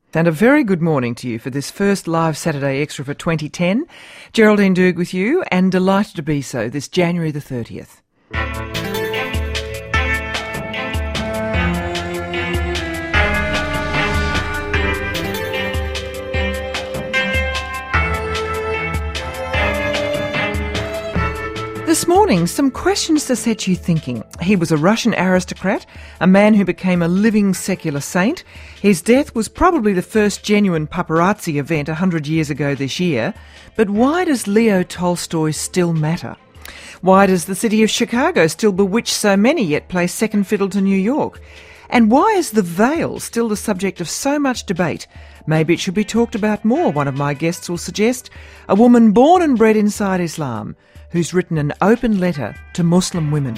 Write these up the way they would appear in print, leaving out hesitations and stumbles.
And a very good morning to you for this first live Saturday Extra for 2010. Geraldine Doog with you, and delighted to be so this January the 30th. This morning, some questions to set you thinking. He was a Russian aristocrat, a man who became a living secular saint. His death was probably the first genuine paparazzi event 100 years ago this year. But why does Leo Tolstoy still matter? Why does the city of Chicago still bewitch so many yet play second fiddle to New York? And why is the veil still the subject of so much debate? Maybe it should be talked about more, one of my guests will suggest. A woman born and bred inside Islam, who's written an open letter to Muslim women.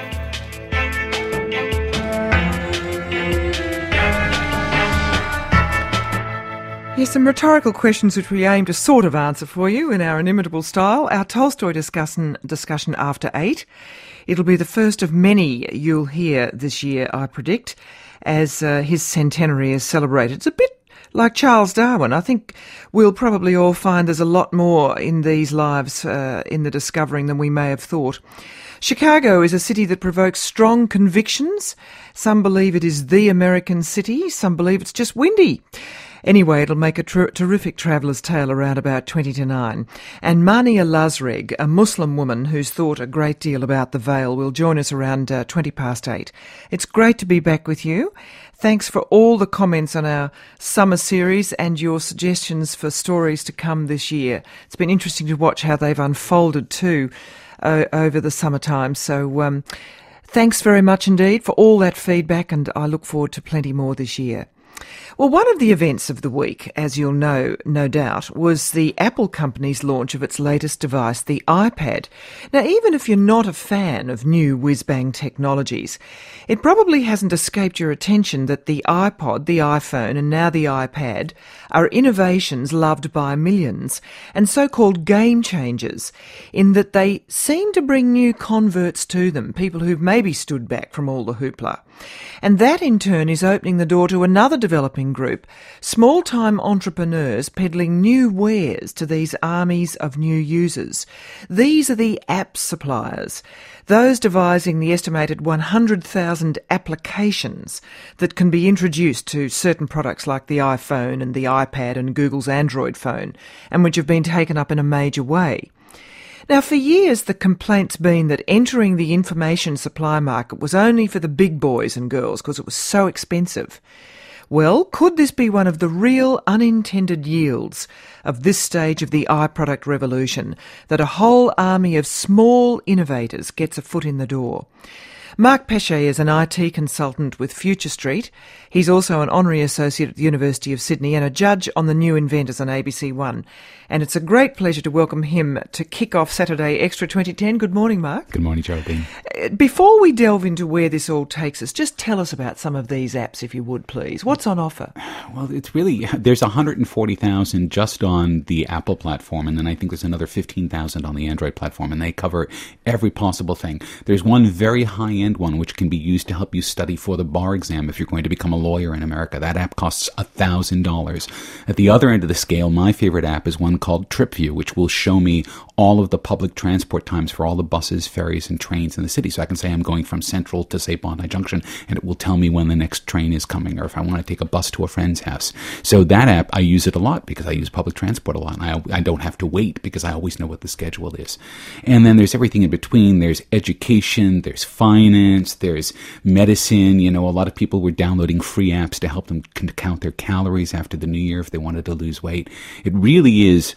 Here's some rhetorical questions which we aim to sort of answer for you in our inimitable style. Our Tolstoy discussion after 8. It'll be the first of many you'll hear this year, I predict, as his centenary is celebrated. It's a bit like Charles Darwin. I think we'll probably all find there's a lot more in these lives in the discovering than we may have thought. Chicago is a city that provokes strong convictions. Some believe it is the American city. Some believe it's just windy. Anyway, it'll make a terrific traveller's tale around about 20 to 9. And Mania Lazreg, a Muslim woman who's thought a great deal about the veil, will join us around 20 past 8. It's great to be back with you. Thanks for all the comments on our summer series and your suggestions for stories to come this year. It's been interesting to watch how they've unfolded too over the summertime. So thanks very much indeed for all that feedback, and I look forward to plenty more this year. Well, one of the events of the week, as you'll know, no doubt, was the Apple company's launch of its latest device, the iPad. Now, even if you're not a fan of new whiz-bang technologies, it probably hasn't escaped your attention that the iPod, the iPhone, and now the iPad are innovations loved by millions and so-called game changers, in that they seem to bring new converts to them, people who've maybe stood back from all the hoopla. And that, in turn, is opening the door to another developing group, small-time entrepreneurs peddling new wares to these armies of new users. These are the app suppliers, those devising the estimated 100,000 applications that can be introduced to certain products like the iPhone and the iPad and Google's Android phone, and which have been taken up in a major way. Now, for years, the complaint's been that entering the information supply market was only for the big boys and girls because it was so expensive. Well, could this be one of the real unintended yields of this stage of the iProduct revolution, that a whole army of small innovators gets a foot in the door? Mark Pesce is an IT consultant with Future Street. He's also an honorary associate at the University of Sydney and a judge on the New Inventors on ABC One. And it's a great pleasure to welcome him to kick off Saturday Extra 2010. Good morning, Mark. Good morning, Geraldine. Before we delve into where this all takes us, just tell us about some of these apps, if you would, please. What's on offer? Well, it's really, there's 140,000 just on the Apple platform, and then I think there's another 15,000 on the Android platform, and they cover every possible thing. There's one very high-end one which can be used to help you study for the bar exam if you're going to become a lawyer in America. That app costs $1,000. At the other end of the scale, my favorite app is one called TripView, which will show me all of the public transport times for all the buses, ferries, and trains in the city. So I can say I'm going from Central to, say, Bondi Junction, and it will tell me when the next train is coming, or if I want to take a bus to a friend's house. So that app, I use it a lot because I use public transport a lot, and I don't have to wait because I always know what the schedule is. And then there's everything in between. There's education, there's finance, there's medicine. You know, a lot of people were downloading free apps to help them count their calories after the new year if they wanted to lose weight. It really is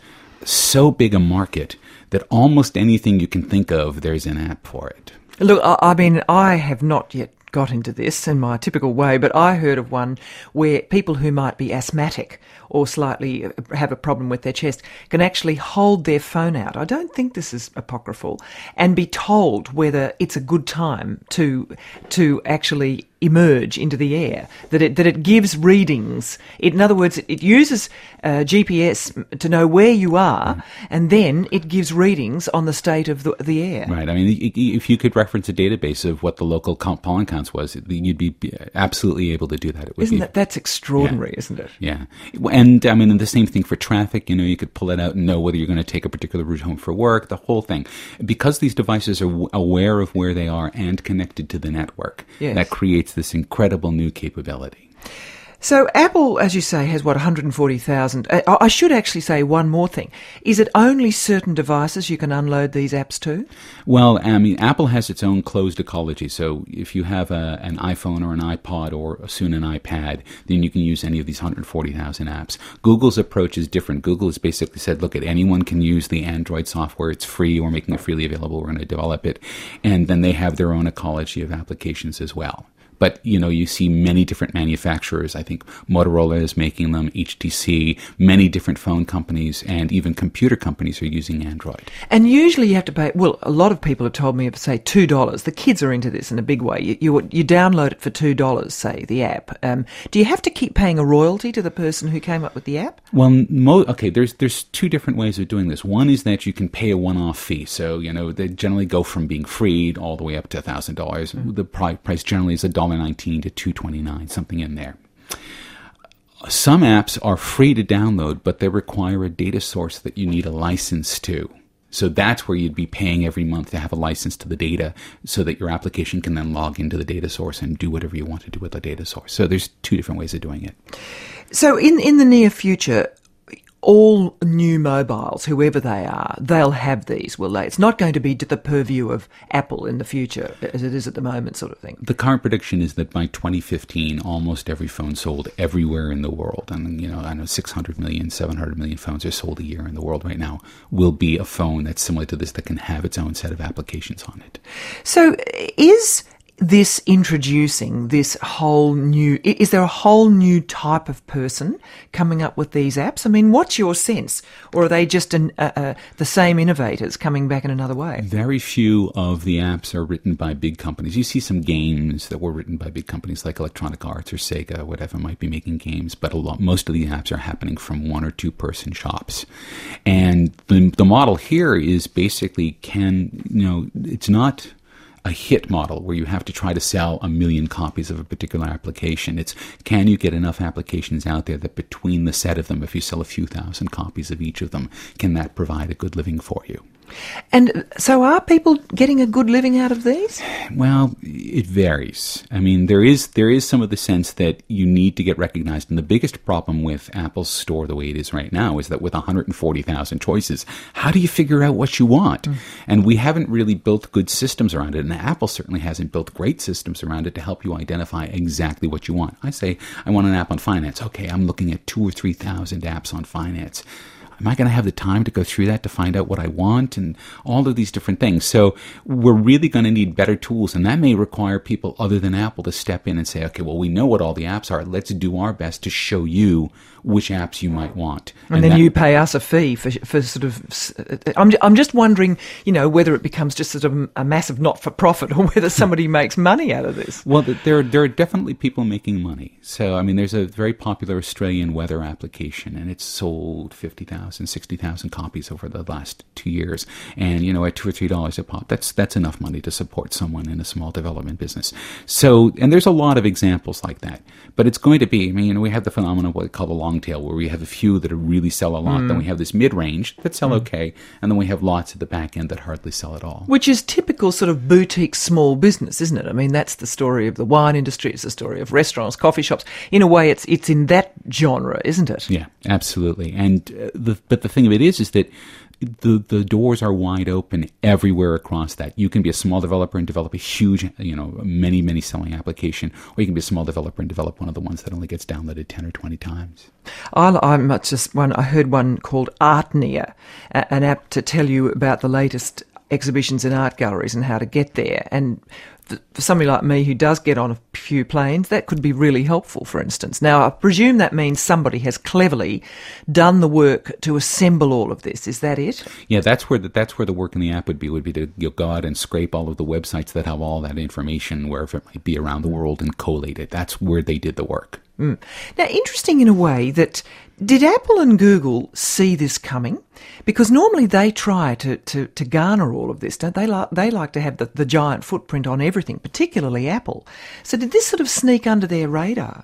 so big a market that almost anything you can think of, there's an app for it. Look, I mean, I have not yet got into this in my typical way, but I heard of one where people who might be asthmatic or slightly have a problem with their chest can actually hold their phone out. I don't think this is apocryphal, and be told whether it's a good time to actually emerge into the air, that it gives readings. In other words, it uses GPS to know where you are, and then it gives readings on the state of the air. Right. I mean, if you could reference a database of what the local pollen counts was, you'd be absolutely able to do that. That's extraordinary, isn't it? Yeah. And I mean, the same thing for traffic. You could pull it out and know whether you're going to take a particular route home for work, the whole thing. Because these devices are aware of where they are and connected to the network, that creates this incredible new capability. So Apple, as you say, has 140,000. I should actually say one more thing. Is it only certain devices you can unload these apps to? Well, I mean, Apple has its own closed ecology. So if you have an iPhone or an iPod or soon an iPad, then you can use any of these 140,000 apps. Google's approach is different. Google has basically said, look, anyone can use the Android software. It's free. We're making it freely available. We're going to develop it. And then they have their own ecology of applications as well. But, you see many different manufacturers. I think Motorola is making them, HTC, many different phone companies, and even computer companies are using Android. And usually you have to pay, well, a lot of people have told me, say, $2. The kids are into this in a big way. You download it for $2, say, the app. Do you have to keep paying a royalty to the person who came up with the app? Well, there's two different ways of doing this. One is that you can pay a one-off fee. So, they generally go from being free all the way up to $1,000. The price generally is $1.19 to $2.29, something in there. Some apps are free to download, but they require a data source that you need a license to. So that's where you'd be paying every month to have a license to the data so that your application can then log into the data source and do whatever you want to do with the data source. So there's two different ways of doing it. So in the near future, all new mobiles, whoever they are, they'll have these, will they? It's not going to be to the purview of Apple in the future, as it is at the moment, sort of thing. The current prediction is that by 2015, almost every phone sold everywhere in the world, and I know 600 million, 700 million phones are sold a year in the world right now, will be a phone that's similar to this that can have its own set of applications on it. So is this introducing this whole new... Is there a whole new type of person coming up with these apps? I mean, what's your sense? Or are they just the same innovators coming back in another way? Very few of the apps are written by big companies. You see some games that were written by big companies like Electronic Arts or Sega, whatever might be making games, but most of the apps are happening from one or two person shops. And the model here is basically it's not a hit model where you have to try to sell 1 million copies of a particular application. It's, can you get enough applications out there that between the set of them, if you sell a few thousand copies of each of them, can that provide a good living for you? And so are people getting a good living out of these? Well, it varies. I mean, there is some of the sense that you need to get recognized. And the biggest problem with Apple's store the way it is right now is that with 140,000 choices, how do you figure out what you want? And we haven't really built good systems around it. And Apple certainly hasn't built great systems around it to help you identify exactly what you want. I say, I want an app on finance. Okay, I'm looking at 2,000 or 3,000 apps on finance. Am I going to have the time to go through that to find out what I want and all of these different things? So we're really going to need better tools, and that may require people other than Apple to step in and say, okay, well, we know what all the apps are. Let's do our best to show you which apps you might want. And then you pay us a fee for sort of... I'm just wondering, whether it becomes just sort of a massive not-for-profit or whether somebody makes money out of this. Well, there are definitely people making money. So, I mean, there's a very popular Australian weather application, and it's sold 50,000, 60,000 copies over the last 2 years. And, at $2 or $3 a pop, that's enough money to support someone in a small development business. So, and there's a lot of examples like that. But it's going to be, we have the phenomenon of what we call the long tail, where we have a few that really sell a lot. Then we have this mid-range that sell okay. And then we have lots at the back end that hardly sell at all. Which is typical sort of boutique small business, isn't it? I mean, that's the story of the wine industry. It's the story of restaurants, coffee shops. In a way, it's in that genre, isn't it? Yeah, absolutely. And but the thing of it is that the doors are wide open everywhere across that. You can be a small developer and develop a huge, many selling application, or you can be a small developer and develop one of the ones that only gets downloaded 10 or 20 times. I heard one called Artnia, an app to tell you about the latest exhibitions in art galleries and how to get there. And for somebody like me who does get on a few planes, that could be really helpful, for instance. Now, I presume that means somebody has cleverly done the work to assemble all of this. Is that it? Yeah, that's where the work in the app would be to go out and scrape all of the websites that have all that information, wherever it might be around the world, and collate it. That's where they did the work. Now, interesting in a way that, did Apple and Google see this coming? Because normally they try to garner all of this, don't they? They like to have the giant footprint on everything, particularly Apple. So did this sort of sneak under their radar?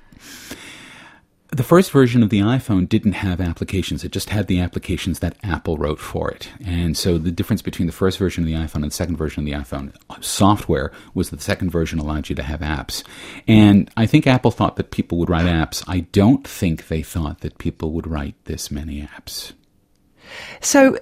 The first version of the iPhone didn't have applications. It just had the applications that Apple wrote for it. And so the difference between the first version of the iPhone and the second version of the iPhone software was that the second version allowed you to have apps. And I think Apple thought that people would write apps. I don't think they thought that people would write this many apps. So,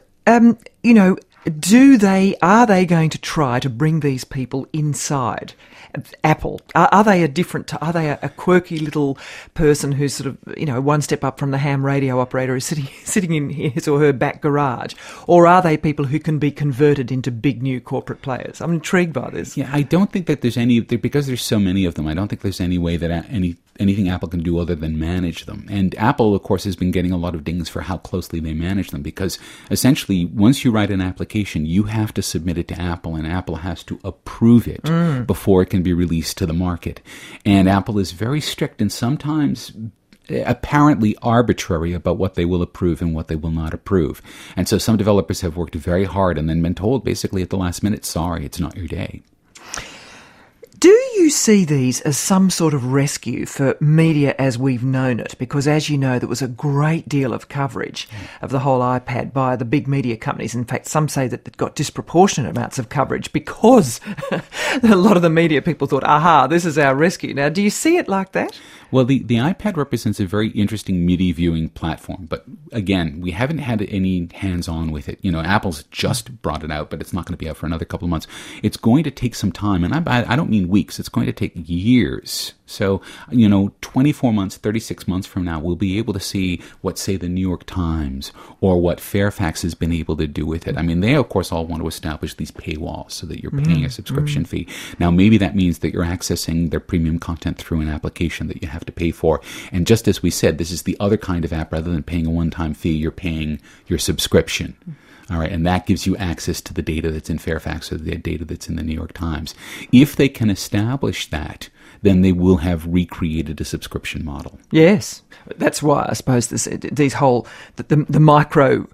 are they going to try to bring these people inside Apple? Are they a quirky little person who's sort of, one step up from the ham radio operator who's sitting in his or her back garage? Or are they people who can be converted into big new corporate players? I'm intrigued by this. Yeah, I don't think that there's because there's so many of them, I don't think there's any way that anything Apple can do other than manage them. And Apple, of course, has been getting a lot of dings for how closely they manage them, because essentially, once you write an application, you have to submit it to Apple, and Apple has to approve it before it can be released to the market. And Apple is very strict and sometimes apparently arbitrary about what they will approve and what they will not approve. And so some developers have worked very hard and then been told basically at the last minute, sorry, it's not your day. Do you see these as some sort of rescue for media as we've known it? Because, as you know, there was a great deal of coverage of the whole iPad by the big media companies. In fact, some say that it got disproportionate amounts of coverage because a lot of the media people thought, aha, this is our rescue. Now, do you see it like that? Well, the iPad represents a very interesting MIDI viewing platform, but again, we haven't had any hands-on with it. Apple's just brought it out, but it's not going to be out for another couple of months. It's going to take some time, and I don't mean weeks. It's going to take years. So, 24 months, 36 months from now, we'll be able to see what, say, the New York Times or what Fairfax has been able to do with it. I mean, they, of course, all want to establish these paywalls so that you're paying a subscription fee. Now, maybe that means that you're accessing their premium content through an application that you have to pay for. And just as we said, this is the other kind of app. Rather than paying a one-time fee, you're paying your subscription. All right, and that gives you access to the data that's in Fairfax or the data that's in the New York Times. If they can establish that, then they will have recreated a subscription model. Yes, that's why I suppose these whole the micro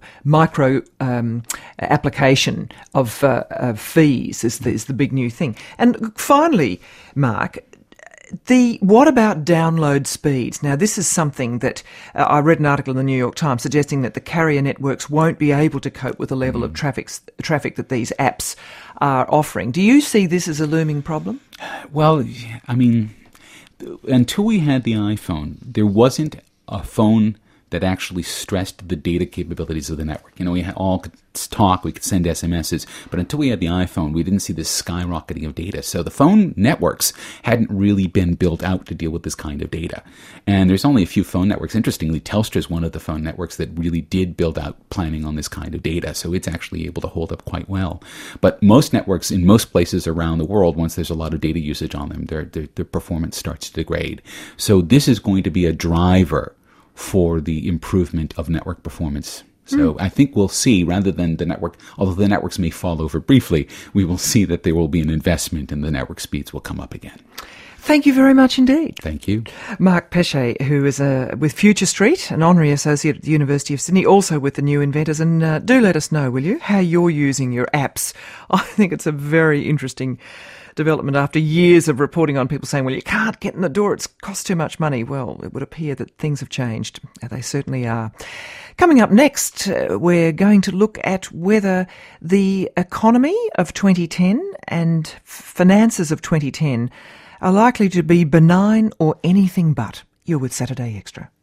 application of fees is the big new thing. And finally, Mark, what about download speeds? Now, this is something that I read an article in the New York Times suggesting that the carrier networks won't be able to cope with the level of traffic that these apps are offering. Do you see this as a looming problem? Well, I mean, until we had the iPhone, there wasn't a phone that actually stressed the data capabilities of the network. We all could talk, we could send SMSs, but until we had the iPhone, we didn't see this skyrocketing of data. So the phone networks hadn't really been built out to deal with this kind of data. And there's only a few phone networks. Interestingly, Telstra is one of the phone networks that really did build out planning on this kind of data, so it's actually able to hold up quite well. But most networks in most places around the world, once there's a lot of data usage on them, their performance starts to degrade. So this is going to be a driver for the improvement of network performance. So I think we'll see, rather than the network, although the networks may fall over briefly, we will see that there will be an investment and the network speeds will come up again. Thank you very much indeed. Thank you. Mark Pesce, who is with Future Street, an honorary associate at the University of Sydney, also with the New Inventors. And do let us know, will you, how you're using your apps. I think it's a very interesting development after years of reporting on people saying, well, you can't get in the door, it costs too much money. Well, it would appear that things have changed. They certainly are. Coming up next, we're going to look at whether the economy of 2010 and finances of 2010 are likely to be benign or anything but. You're with Saturday Extra.